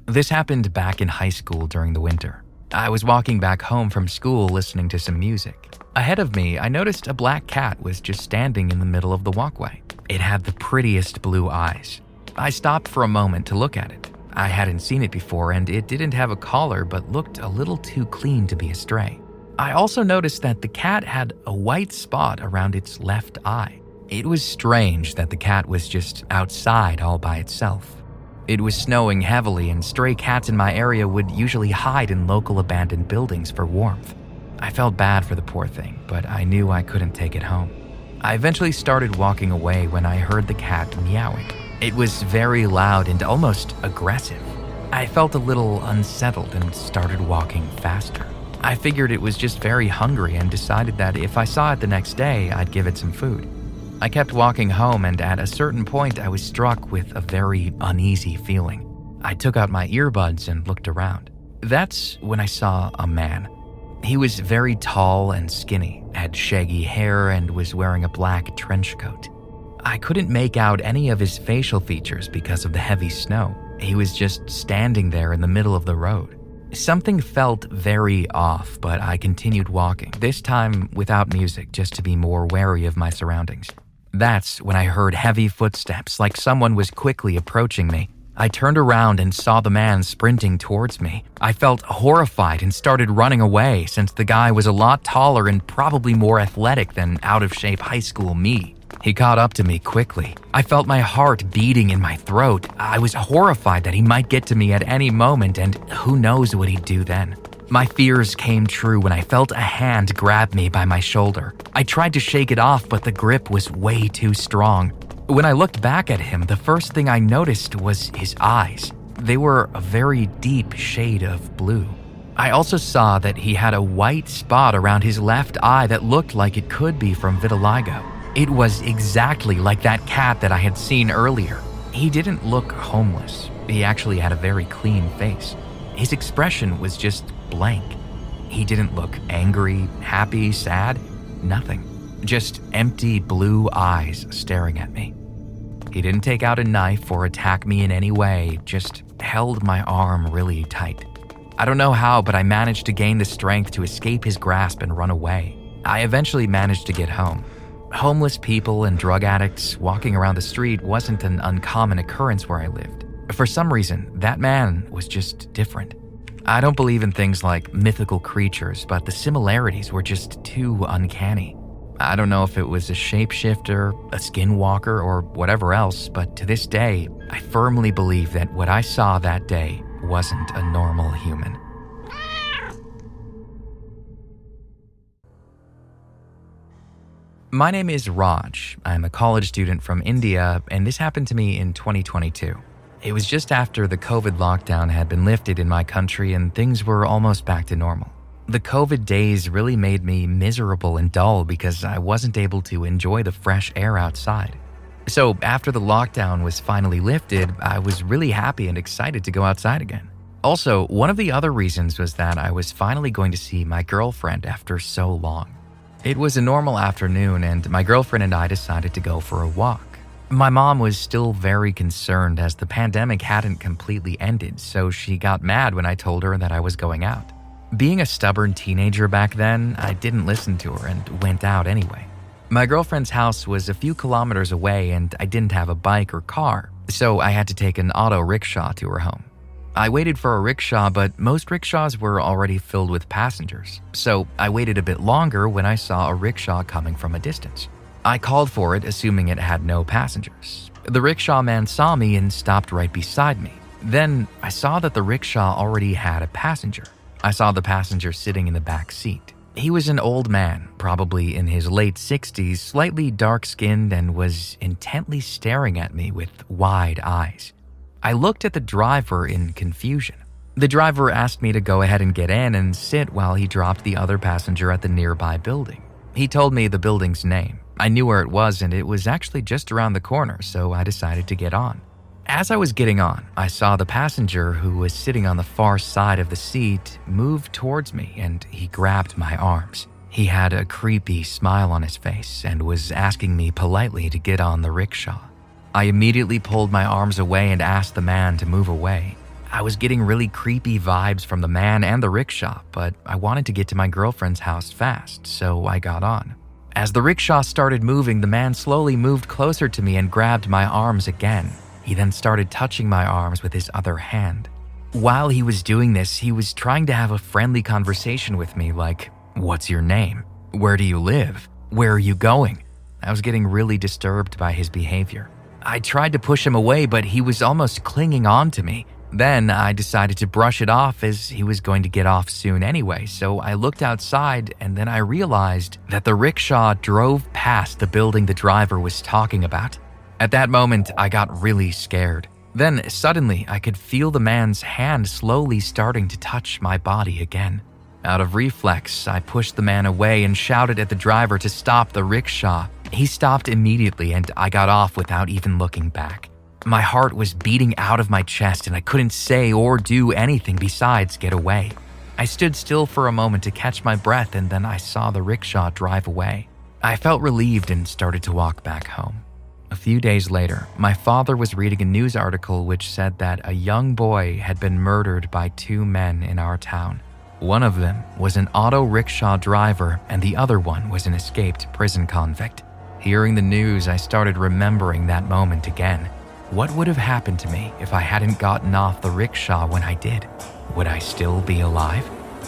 This happened back in high school during the winter. I was walking back home from school listening to some music. Ahead of me, I noticed a black cat was just standing in the middle of the walkway. It had the prettiest blue eyes. I stopped for a moment to look at it. I hadn't seen it before, and it didn't have a collar but looked a little too clean to be a stray. I also noticed that the cat had a white spot around its left eye. It was strange that the cat was just outside all by itself. It was snowing heavily, and stray cats in my area would usually hide in local abandoned buildings for warmth. I felt bad for the poor thing, but I knew I couldn't take it home. I eventually started walking away when I heard the cat meowing. It was very loud and almost aggressive. I felt a little unsettled and started walking faster. I figured it was just very hungry and decided that if I saw it the next day, I'd give it some food. I kept walking home, and at a certain point, I was struck with a very uneasy feeling. I took out my earbuds and looked around. That's when I saw a man. He was very tall and skinny, had shaggy hair, and was wearing a black trench coat. I couldn't make out any of his facial features because of the heavy snow. He was just standing there in the middle of the road. Something felt very off, but I continued walking, this time without music, just to be more wary of my surroundings. That's when I heard heavy footsteps, like someone was quickly approaching me. I turned around and saw the man sprinting towards me. I felt horrified and started running away since the guy was a lot taller and probably more athletic than out-of-shape high school me. He caught up to me quickly. I felt my heart beating in my throat. I was horrified that he might get to me at any moment, and who knows what he'd do then. My fears came true when I felt a hand grab me by my shoulder. I tried to shake it off, but the grip was way too strong. When I looked back at him, the first thing I noticed was his eyes. They were a very deep shade of blue. I also saw that he had a white spot around his left eye that looked like it could be from vitiligo. It was exactly like that cat that I had seen earlier. He didn't look homeless. He actually had a very clean face. His expression was just blank. He didn't look angry, happy, sad, nothing. Just empty blue eyes staring at me. He didn't take out a knife or attack me in any way, just held my arm really tight. I don't know how, but I managed to gain the strength to escape his grasp and run away. I eventually managed to get home. Homeless people and drug addicts walking around the street wasn't an uncommon occurrence where I lived. For some reason, that man was just different. I don't believe in things like mythical creatures, but the similarities were just too uncanny. I don't know if it was a shapeshifter, a skinwalker, or whatever else, but to this day, I firmly believe that what I saw that day wasn't a normal human. My name is Raj. I'm a college student from India, and this happened to me in 2022. It was just after the COVID lockdown had been lifted in my country and things were almost back to normal. The COVID days really made me miserable and dull because I wasn't able to enjoy the fresh air outside. So after the lockdown was finally lifted, I was really happy and excited to go outside again. Also, one of the other reasons was that I was finally going to see my girlfriend after so long. It was a normal afternoon, and my girlfriend and I decided to go for a walk. My mom was still very concerned as the pandemic hadn't completely ended, so she got mad when I told her that I was going out. Being a stubborn teenager back then, I didn't listen to her and went out anyway. My girlfriend's house was a few kilometers away, and I didn't have a bike or car, so I had to take an auto rickshaw to her home. I waited for a rickshaw, but most rickshaws were already filled with passengers, so I waited a bit longer when I saw a rickshaw coming from a distance. I called for it, assuming it had no passengers. The rickshaw man saw me and stopped right beside me. Then I saw that the rickshaw already had a passenger. I saw the passenger sitting in the back seat. He was an old man, probably in his late 60s, slightly dark-skinned, and was intently staring at me with wide eyes. I looked at the driver in confusion. The driver asked me to go ahead and get in and sit while he dropped the other passenger at the nearby building. He told me the building's name. I knew where it was, and it was actually just around the corner, so I decided to get on. As I was getting on, I saw the passenger who was sitting on the far side of the seat move towards me, and he grabbed my arms. He had a creepy smile on his face and was asking me politely to get on the rickshaw. I immediately pulled my arms away and asked the man to move away. I was getting really creepy vibes from the man and the rickshaw, but I wanted to get to my girlfriend's house fast, so I got on. As the rickshaw started moving, the man slowly moved closer to me and grabbed my arms again. He then started touching my arms with his other hand. While he was doing this, he was trying to have a friendly conversation with me like, "What's your name? Where do you live? Where are you going?" I was getting really disturbed by his behavior. I tried to push him away, but he was almost clinging on to me. Then I decided to brush it off as he was going to get off soon anyway, so I looked outside and then I realized that the rickshaw drove past the building the driver was talking about. At that moment, I got really scared. Then suddenly, I could feel the man's hand slowly starting to touch my body again. Out of reflex, I pushed the man away and shouted at the driver to stop the rickshaw. He stopped immediately and I got off without even looking back. My heart was beating out of my chest and I couldn't say or do anything besides get away. I stood still for a moment to catch my breath and then I saw the rickshaw drive away. I felt relieved and started to walk back home. A few days later, my father was reading a news article which said that a young boy had been murdered by 2 men in our town. One of them was an auto rickshaw driver and the other one was an escaped prison convict. Hearing the news, I started remembering that moment again. What would have happened to me if I hadn't gotten off the rickshaw when I did? Would I still be alive?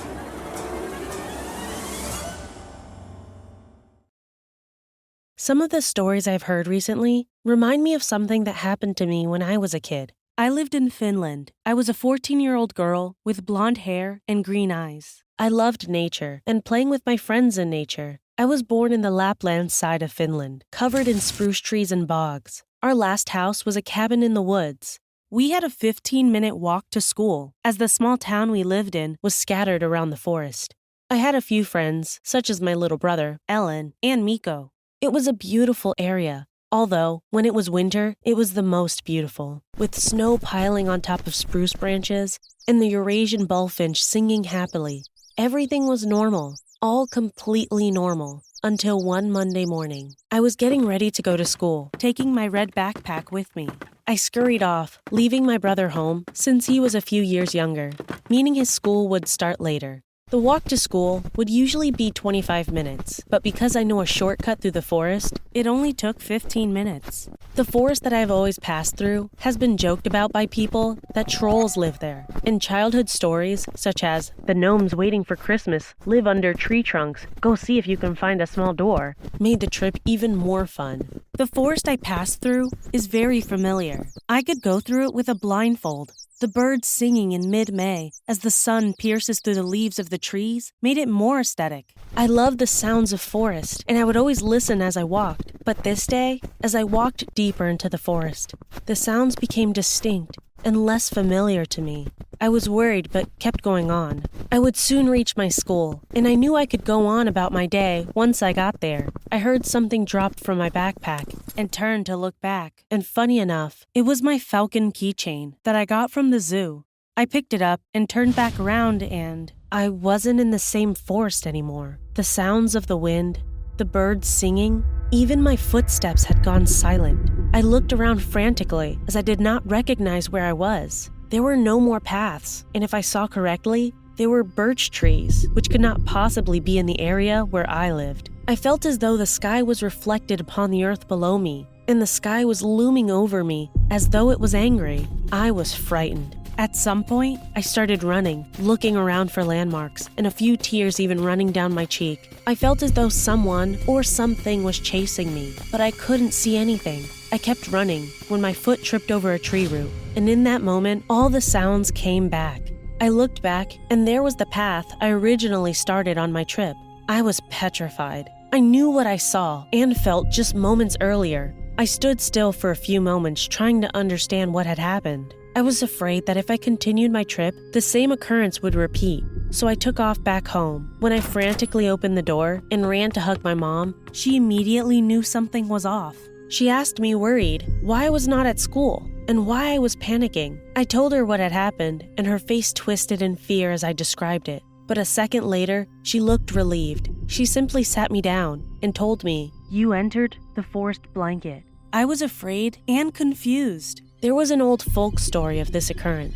Some of the stories I've heard recently remind me of something that happened to me when I was a kid. I lived in Finland. I was a 14-year-old girl with blonde hair and green eyes. I loved nature and playing with my friends in nature. I was born in the Lapland side of Finland, covered in spruce trees and bogs. Our last house was a cabin in the woods. We had a 15-minute walk to school, as the small town we lived in was scattered around the forest. I had a few friends, such as my little brother, Ellen, and Miko. It was a beautiful area, although, when it was winter, it was the most beautiful, with snow piling on top of spruce branches and the Eurasian bullfinch singing happily. Everything was normal, all completely normal. Until one Monday morning. I was getting ready to go to school, taking my red backpack with me. I scurried off, leaving my brother home since he was a few years younger, meaning his school would start later. The walk to school would usually be 25 minutes, but because I know a shortcut through the forest, it only took 15 minutes. The forest that I've always passed through has been joked about by people that trolls live there, and childhood stories such as, "The gnomes waiting for Christmas live under tree trunks, go see if you can find a small door," made the trip even more fun. The forest I passed through is very familiar. I could go through it with a blindfold. The birds singing in mid-May as the sun pierces through the leaves of the trees made it more aesthetic. I love the sounds of forest, and I would always listen as I walked. But this day, as I walked deeper into the forest, the sounds became distinct and less familiar to me. I was worried but kept going on. I would soon reach my school, and I knew I could go on about my day once I got there. I heard something dropped from my backpack and turned to look back, and funny enough, it was my falcon keychain that I got from the zoo. I picked it up and turned back around and I wasn't in the same forest anymore. The sounds of the wind, the birds singing, even my footsteps had gone silent. I looked around frantically as I did not recognize where I was. There were no more paths, and if I saw correctly, they were birch trees, which could not possibly be in the area where I lived. I felt as though the sky was reflected upon the earth below me, and the sky was looming over me as though it was angry. I was frightened. At some point, I started running, looking around for landmarks, and a few tears even running down my cheek. I felt as though someone or something was chasing me, but I couldn't see anything. I kept running when my foot tripped over a tree root, and in that moment, all the sounds came back. I looked back, and there was the path I originally started on my trip. I was petrified. I knew what I saw and felt just moments earlier. I stood still for a few moments trying to understand what had happened. I was afraid that if I continued my trip, the same occurrence would repeat, so I took off back home. When I frantically opened the door and ran to hug my mom, she immediately knew something was off. She asked me, worried, why I was not at school and why I was panicking. I told her what had happened, and her face twisted in fear as I described it. But a second later, she looked relieved. She simply sat me down and told me, "You entered the forest blanket." I was afraid and confused. There was an old folk story of this occurrence.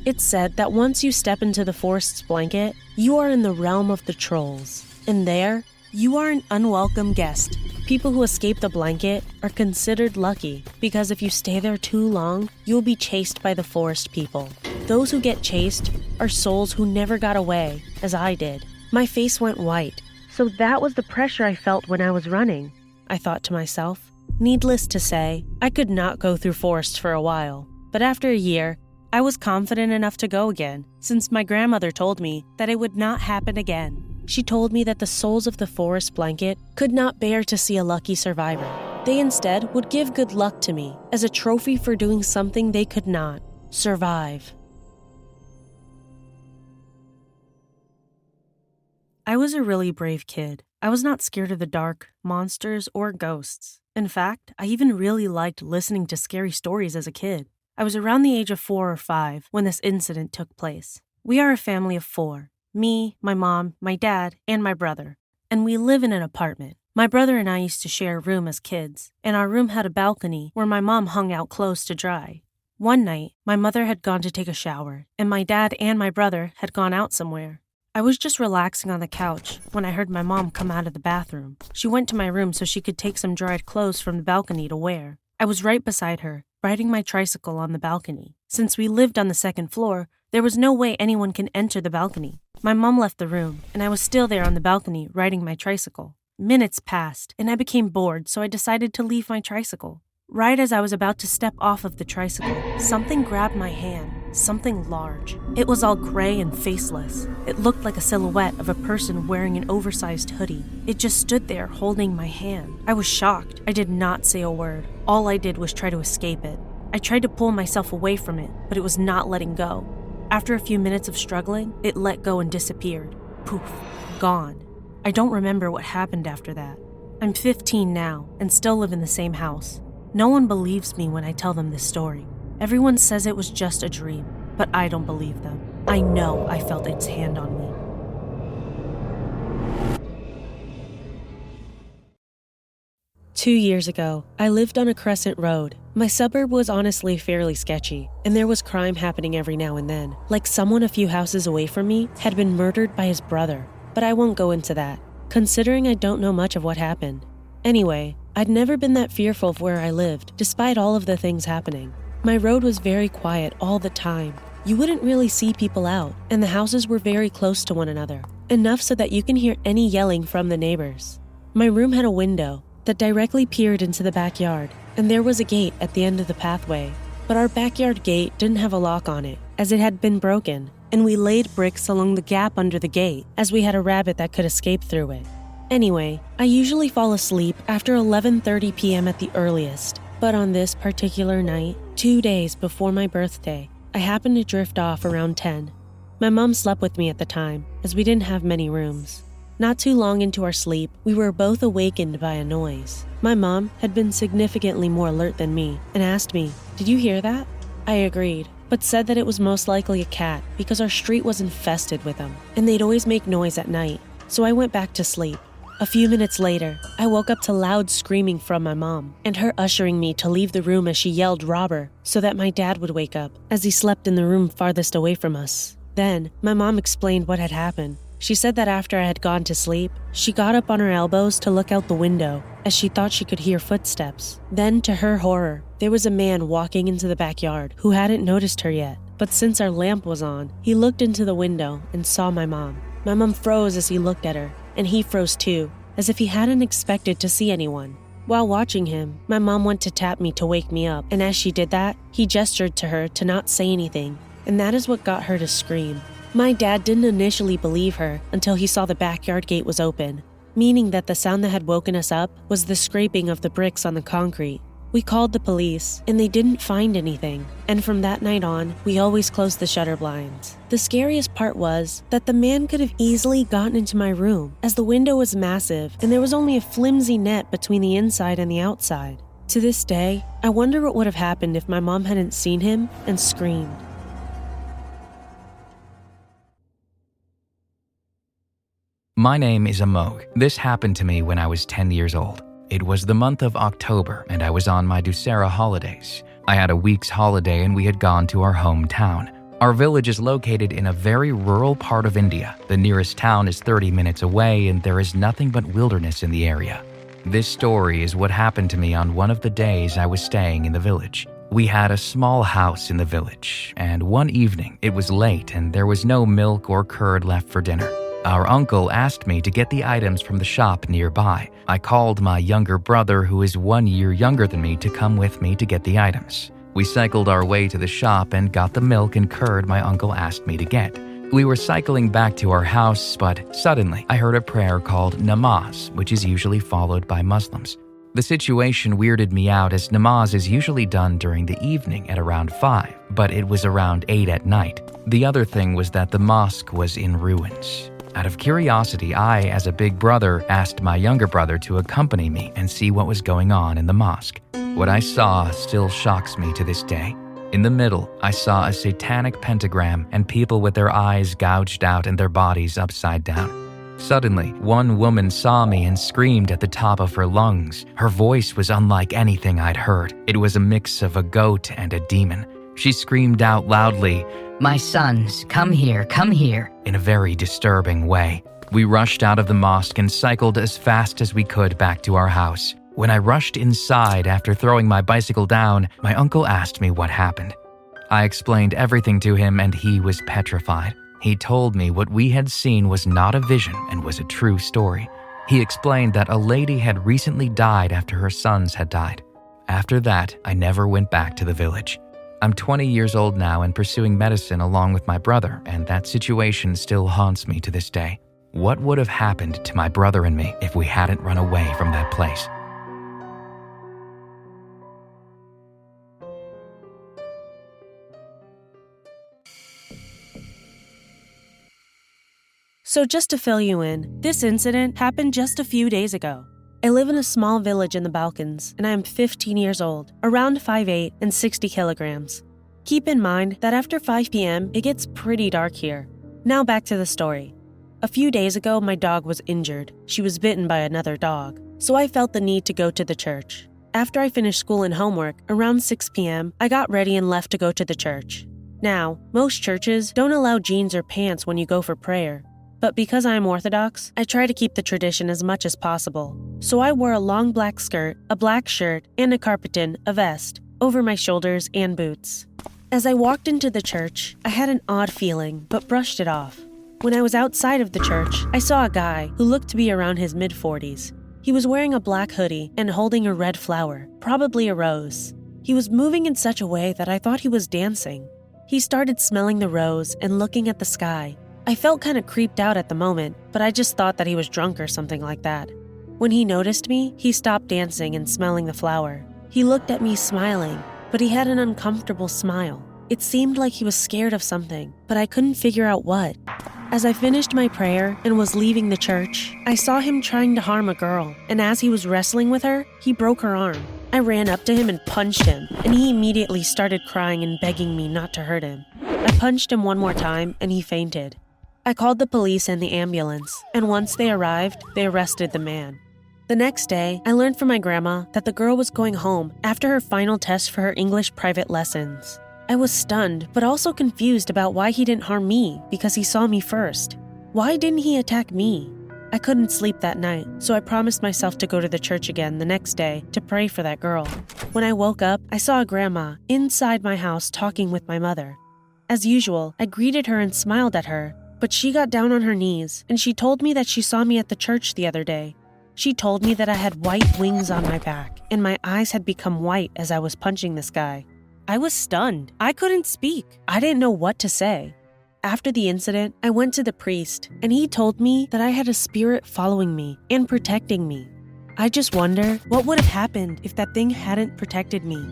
It's said that once you step into the forest's blanket, you are in the realm of the trolls. And there, you are an unwelcome guest. People who escape the blanket are considered lucky because if you stay there too long, you'll be chased by the forest people. Those who get chased are souls who never got away, as I did. My face went white. So that was the pressure I felt when I was running, I thought to myself. Needless to say, I could not go through forests for a while. But after a year, I was confident enough to go again, since my grandmother told me that it would not happen again. She told me that the souls of the forest blanket could not bear to see a lucky survivor. They instead would give good luck to me as a trophy for doing something they could not: survive. I was a really brave kid. I was not scared of the dark, monsters, or ghosts. In fact, I even really liked listening to scary stories as a kid. I was around the age of 4 or 5 when this incident took place. We are a family of 4. Me, my mom, my dad, and my brother. And we live in an apartment. My brother and I used to share a room as kids, and our room had a balcony where my mom hung out clothes to dry. One night, my mother had gone to take a shower, and my dad and my brother had gone out somewhere. I was just relaxing on the couch when I heard my mom come out of the bathroom. She went to my room so she could take some dried clothes from the balcony to wear. I was right beside her, riding my tricycle on the balcony. Since we lived on the second floor, there was no way anyone can enter the balcony. My mom left the room, and I was still there on the balcony riding my tricycle. Minutes passed, and I became bored, so I decided to leave my tricycle. Right as I was about to step off of the tricycle, something grabbed my hand, something large. It was all gray and faceless. It looked like a silhouette of a person wearing an oversized hoodie. It just stood there holding my hand. I was shocked. I did not say a word. All I did was try to escape it. I tried to pull myself away from it, but it was not letting go. After a few minutes of struggling, it let go and disappeared. Poof, gone. I don't remember what happened after that. I'm 15 now and still live in the same house. No one believes me when I tell them this story. Everyone says it was just a dream, but I don't believe them. I know I felt its hand on me. Two years ago, I lived on a crescent road. My suburb was honestly fairly sketchy, and there was crime happening every now and then. Like someone a few houses away from me had been murdered by his brother. But I won't go into that, considering I don't know much of what happened. Anyway, I'd never been that fearful of where I lived, despite all of the things happening. My road was very quiet all the time. You wouldn't really see people out, and the houses were very close to one another, enough so that you can hear any yelling from the neighbors. My room had a window that directly peered into the backyard, and there was a gate at the end of the pathway. But our backyard gate didn't have a lock on it, as it had been broken, and we laid bricks along the gap under the gate, as we had a rabbit that could escape through it. Anyway, I usually fall asleep after 11:30 p.m. at the earliest, but on this particular night, 2 days before my birthday, I happened to drift off around 10. My mom slept with me at the time, as we didn't have many rooms. Not too long into our sleep, we were both awakened by a noise. My mom had been significantly more alert than me and asked me, "Did you hear that?" I agreed, but said that it was most likely a cat because our street was infested with them, and they'd always make noise at night, so I went back to sleep. A few minutes later, I woke up to loud screaming from my mom and her ushering me to leave the room as she yelled "robber" so that my dad would wake up, as he slept in the room farthest away from us. Then, my mom explained what had happened. She said that after I had gone to sleep, she got up on her elbows to look out the window as she thought she could hear footsteps. Then, to her horror, there was a man walking into the backyard who hadn't noticed her yet. But since our lamp was on, he looked into the window and saw my mom. My mom froze as he looked at her, and he froze too, as if he hadn't expected to see anyone. While watching him, my mom went to tap me to wake me up, and as she did that, he gestured to her to not say anything, and that is what got her to scream. My dad didn't initially believe her until he saw the backyard gate was open, meaning that the sound that had woken us up was the scraping of the bricks on the concrete. We called the police, and they didn't find anything, and from that night on, we always closed the shutter blinds. The scariest part was that the man could have easily gotten into my room, as the window was massive, and there was only a flimsy net between the inside and the outside. To this day, I wonder what would have happened if my mom hadn't seen him and screamed. My name is Amog. This happened to me when I was 10 years old. It was the month of October, and I was on my Dussehra holidays. I had a week's holiday, and we had gone to our hometown. Our village is located in a very rural part of India. The nearest town is 30 minutes away, and there is nothing but wilderness in the area. This story is what happened to me on one of the days I was staying in the village. We had a small house in the village, and one evening it was late and there was no milk or curd left for dinner. Our uncle asked me to get the items from the shop nearby. I called my younger brother, who is 1 year younger than me, to come with me to get the items. We cycled our way to the shop and got the milk and curd my uncle asked me to get. We were cycling back to our house, but suddenly I heard a prayer called namaz, which is usually followed by Muslims. The situation weirded me out, as namaz is usually done during the evening at around 5, but it was around 8 at night. The other thing was that the mosque was in ruins. Out of curiosity, I, as a big brother, asked my younger brother to accompany me and see what was going on in the mosque. What I saw still shocks me to this day. In the middle, I saw a satanic pentagram and people with their eyes gouged out and their bodies upside down. Suddenly, one woman saw me and screamed at the top of her lungs. Her voice was unlike anything I'd heard. It was a mix of a goat and a demon. She screamed out loudly, "My sons, come here, in a very disturbing way. We rushed out of the mosque and cycled as fast as we could back to our house. When I rushed inside after throwing my bicycle down, my uncle asked me what happened. I explained everything to him and he was petrified. He told me what we had seen was not a vision and was a true story. He explained that a lady had recently died after her sons had died. After that, I never went back to the village. I'm 20 years old now and pursuing medicine along with my brother, and that situation still haunts me to this day. What would have happened to my brother and me if we hadn't run away from that place? So just to fill you in, this incident happened just a few days ago. I live in a small village in the Balkans, and I am 15 years old, around 5'8" and 60 kilograms. Keep in mind that after 5 p.m., it gets pretty dark here. Now back to the story. A few days ago, my dog was injured. She was bitten by another dog, so I felt the need to go to the church. After I finished school and homework, around 6 p.m., I got ready and left to go to the church. Now, most churches don't allow jeans or pants when you go for prayer. But because I am Orthodox, I try to keep the tradition as much as possible. So I wore a long black skirt, a black shirt, and a carpetin, a vest, over my shoulders and boots. As I walked into the church, I had an odd feeling, but brushed it off. When I was outside of the church, I saw a guy who looked to be around his mid-40s. He was wearing a black hoodie and holding a red flower, probably a rose. He was moving in such a way that I thought he was dancing. He started smelling the rose and looking at the sky. I felt kind of creeped out at the moment, but I just thought that he was drunk or something like that. When he noticed me, he stopped dancing and smelling the flower. He looked at me smiling, but he had an uncomfortable smile. It seemed like he was scared of something, but I couldn't figure out what. As I finished my prayer and was leaving the church, I saw him trying to harm a girl, and as he was wrestling with her, he broke her arm. I ran up to him and punched him, and he immediately started crying and begging me not to hurt him. I punched him one more time, and he fainted. I called the police and the ambulance, and once they arrived, they arrested the man. The next day, I learned from my grandma that the girl was going home after her final test for her English private lessons. I was stunned, but also confused about why he didn't harm me because he saw me first. Why didn't he attack me? I couldn't sleep that night, so I promised myself to go to the church again the next day to pray for that girl. When I woke up, I saw a grandma inside my house talking with my mother. As usual, I greeted her and smiled at her, but she got down on her knees, and she told me that she saw me at the church the other day. She told me that I had white wings on my back, and my eyes had become white as I was punching this guy. I was stunned. I couldn't speak. I didn't know what to say. After the incident, I went to the priest, and he told me that I had a spirit following me and protecting me. I just wonder what would have happened if that thing hadn't protected me.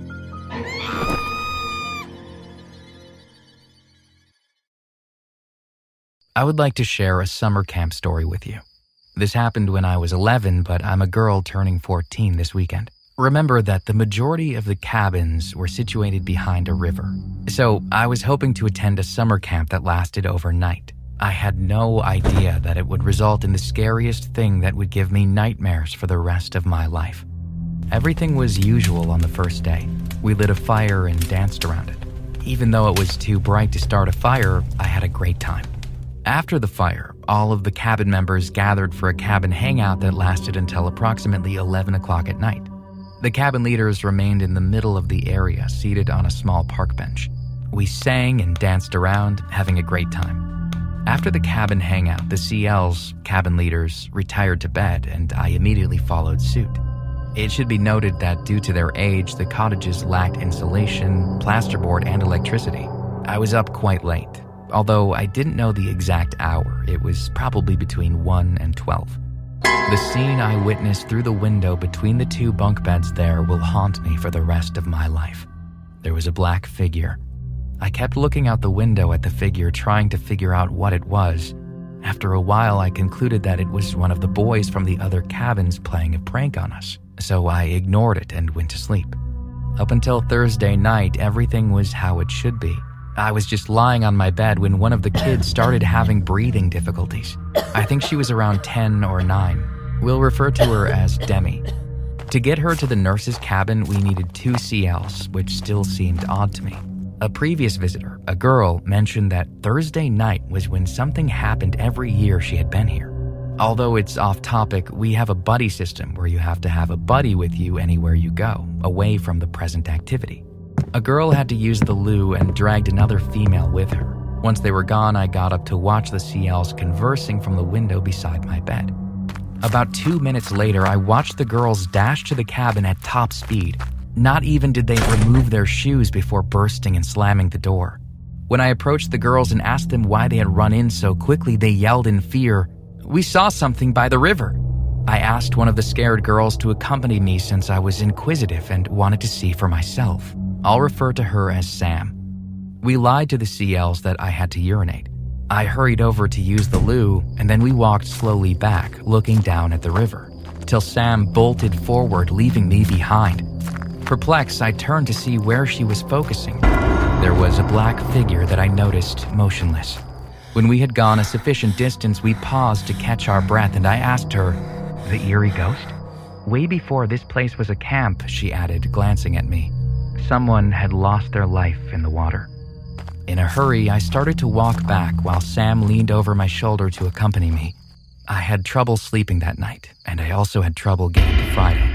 I would like to share a summer camp story with you. This happened when I was 11, but I'm a girl turning 14 this weekend. Remember that the majority of the cabins were situated behind a river. So I was hoping to attend a summer camp that lasted overnight. I had no idea that it would result in the scariest thing that would give me nightmares for the rest of my life. Everything was usual on the first day. We lit a fire and danced around it. Even though it was too bright to start a fire, I had a great time. After the fire, all of the cabin members gathered for a cabin hangout that lasted until approximately 11 o'clock at night. The cabin leaders remained in the middle of the area, seated on a small park bench. We sang and danced around, having a great time. After the cabin hangout, the CLs, cabin leaders, retired to bed, and I immediately followed suit. It should be noted that due to their age, the cottages lacked insulation, plasterboard, and electricity. I was up quite late. Although I didn't know the exact hour, it was probably between 1 and 12. The scene I witnessed through the window between the two bunk beds there will haunt me for the rest of my life. There was a black figure. I kept looking out the window at the figure, trying to figure out what it was. After a while, I concluded that it was one of the boys from the other cabins playing a prank on us, so I ignored it and went to sleep. Up until Thursday night, everything was how it should be. I was just lying on my bed when one of the kids started having breathing difficulties. I think she was around 10 or 9. We'll refer to her as Demi. To get her to the nurse's cabin, we needed 2 CLs, which still seemed odd to me. A previous visitor, a girl, mentioned that Thursday night was when something happened every year she had been here. Although it's off topic, we have a buddy system where you have to have a buddy with you anywhere you go, away from the present activity. A girl had to use the loo and dragged another female with her. Once they were gone, I got up to watch the CLs conversing from the window beside my bed. About 2 minutes later, I watched the girls dash to the cabin at top speed. Not even did they remove their shoes before bursting and slamming the door. When I approached the girls and asked them why they had run in so quickly, they yelled in fear, "We saw something by the river." I asked one of the scared girls to accompany me since I was inquisitive and wanted to see for myself. I'll refer to her as Sam. We lied to the CLs that I had to urinate. I hurried over to use the loo, and then we walked slowly back, looking down at the river, till Sam bolted forward, leaving me behind. Perplexed, I turned to see where she was focusing. There was a black figure that I noticed motionless. When we had gone a sufficient distance, we paused to catch our breath, and I asked her, "The eerie ghost?" "Way before this place was a camp," she added, glancing at me. "Someone had lost their life in the water." In a hurry, I started to walk back while Sam leaned over my shoulder to accompany me. I had trouble sleeping that night, and I also had trouble getting to Friday.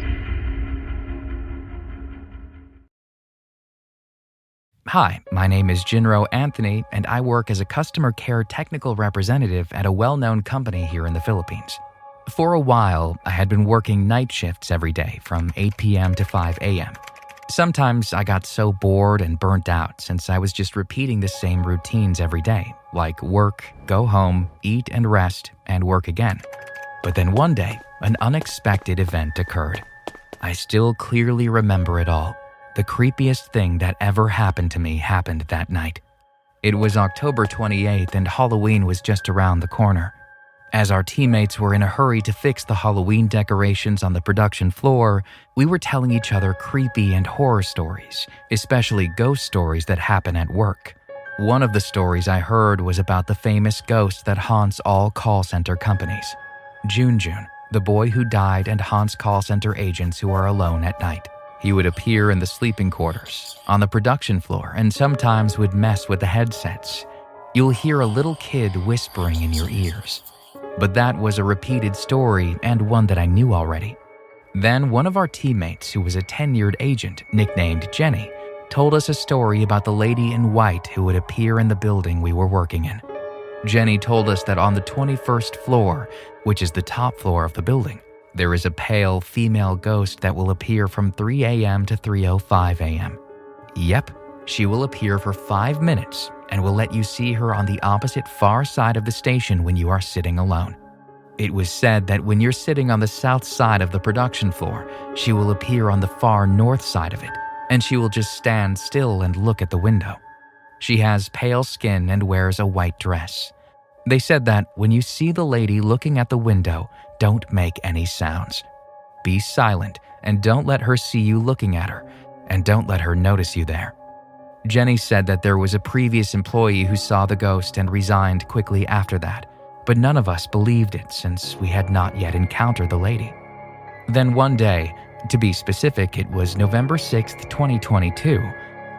Hi, my name is Jinro Anthony, and I work as a customer care technical representative at a well-known company here in the Philippines. For a while, I had been working night shifts every day from 8 p.m. to 5 a.m. Sometimes I got so bored and burnt out since I was just repeating the same routines every day, like work, go home, eat and rest, and work again. But then one day, an unexpected event occurred. I still clearly remember it all. The creepiest thing that ever happened to me happened that night. It was October 28th and Halloween was just around the corner. As our teammates were in a hurry to fix the Halloween decorations on the production floor, we were telling each other creepy and horror stories, especially ghost stories that happen at work. One of the stories I heard was about the famous ghost that haunts all call center companies. Junjun, the boy who died and haunts call center agents who are alone at night. He would appear in the sleeping quarters, on the production floor, and sometimes would mess with the headsets. You'll hear a little kid whispering in your ears. But that was a repeated story and one that I knew already. Then one of our teammates, who was a tenured agent nicknamed Jenny, told us a story about the lady in white who would appear in the building we were working in. Jenny told us that on the 21st floor, which is the top floor of the building, there is a pale female ghost that will appear from 3 a.m. to 3:05 a.m. Yep, she will appear for 5 minutes and will let you see her on the opposite far side of the station when you are sitting alone. It was said that when you're sitting on the south side of the production floor, she will appear on the far north side of it, and she will just stand still and look at the window. She has pale skin and wears a white dress. They said that when you see the lady looking at the window, don't make any sounds. Be silent and don't let her see you looking at her, and don't let her notice you there. Jenny said that there was a previous employee who saw the ghost and resigned quickly after that, but none of us believed it since we had not yet encountered the lady. Then one day, to be specific, it was November 6th, 2022,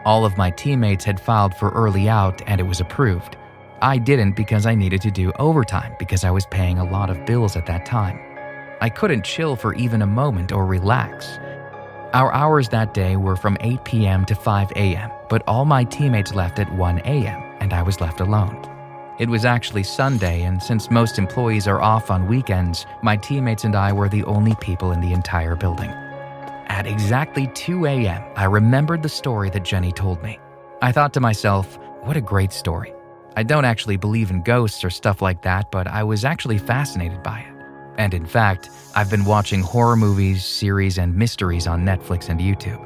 All of my teammates had filed for early out and it was approved. I didn't because I needed to do overtime because I was paying a lot of bills at that time. I couldn't chill for even a moment or relax. Our hours that day were from 8 p.m. to 5 a.m., but all my teammates left at 1 a.m., and I was left alone. It was actually Sunday, and since most employees are off on weekends, my teammates and I were the only people in the entire building. At exactly 2 a.m., I remembered the story that Jenny told me. I thought to myself, what a great story. I don't actually believe in ghosts or stuff like that, but I was actually fascinated by it. And in fact, I've been watching horror movies, series, and mysteries on Netflix and YouTube.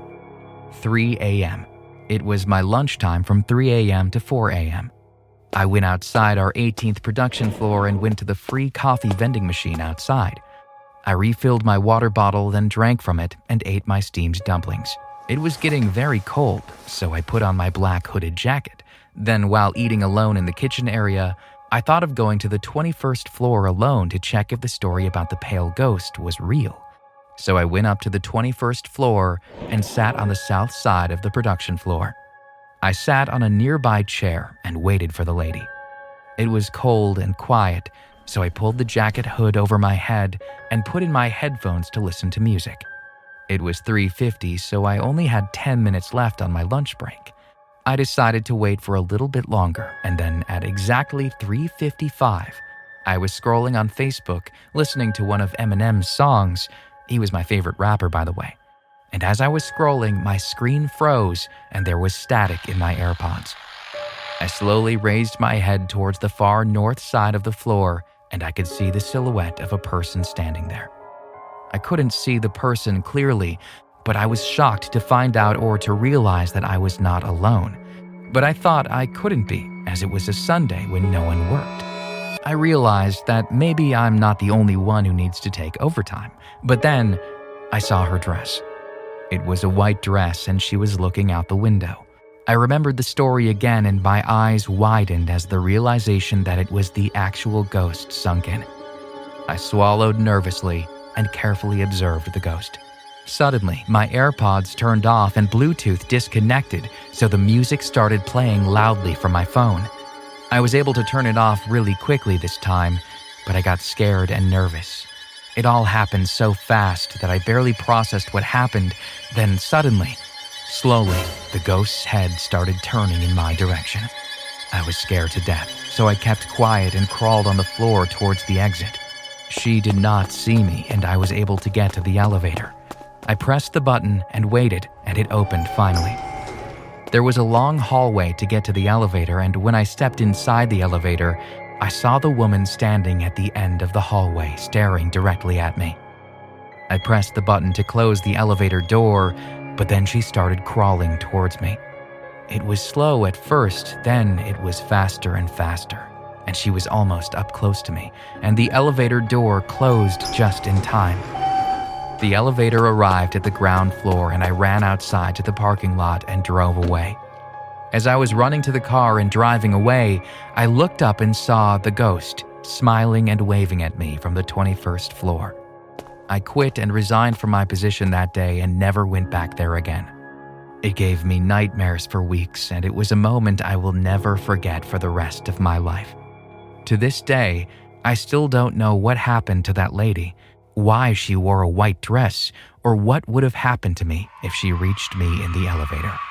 3 a.m. It was my lunchtime from 3 a.m. to 4 a.m. I went outside our 18th production floor and went to the free coffee vending machine outside. I refilled my water bottle, then drank from it and ate my steamed dumplings. It was getting very cold, so I put on my black hooded jacket. Then, while eating alone in the kitchen area, I thought of going to the 21st floor alone to check if the story about the pale ghost was real. So I went up to the 21st floor and sat on the south side of the production floor. I sat on a nearby chair and waited for the lady. It was cold and quiet, so I pulled the jacket hood over my head and put in my headphones to listen to music. It was 3:50, so I only had 10 minutes left on my lunch break. I decided to wait for a little bit longer, and then at exactly 3:55, I was scrolling on Facebook, listening to one of Eminem's songs. He was my favorite rapper, by the way. And as I was scrolling, my screen froze and there was static in my AirPods. I slowly raised my head towards the far north side of the floor, and I could see the silhouette of a person standing there. I couldn't see the person clearly, but I was shocked to find out or to realize that I was not alone. But I thought I couldn't be, as it was a Sunday when no one worked. I realized that maybe I'm not the only one who needs to take overtime. But then, I saw her dress. It was a white dress and she was looking out the window. I remembered the story again and my eyes widened as the realization that it was the actual ghost sunk in. I swallowed nervously and carefully observed the ghost. Suddenly, my AirPods turned off and Bluetooth disconnected, so the music started playing loudly from my phone. I was able to turn it off really quickly this time, but I got scared and nervous. It all happened so fast that I barely processed what happened. Then suddenly, slowly, the ghost's head started turning in my direction. I was scared to death, so I kept quiet and crawled on the floor towards the exit. She did not see me, and I was able to get to the elevator. I pressed the button and waited, and it opened finally. There was a long hallway to get to the elevator, and when I stepped inside the elevator, I saw the woman standing at the end of the hallway, staring directly at me. I pressed the button to close the elevator door, but then she started crawling towards me. It was slow at first, then it was faster and faster, and she was almost up close to me, and the elevator door closed just in time. The elevator arrived at the ground floor and I ran outside to the parking lot and drove away. As I was running to the car and driving away, I looked up and saw the ghost smiling and waving at me from the 21st floor. I quit and resigned from my position that day and never went back there again. It gave me nightmares for weeks, and it was a moment I will never forget for the rest of my life. To this day, I still don't know what happened to that lady, why she wore a white dress, or what would have happened to me if she reached me in the elevator.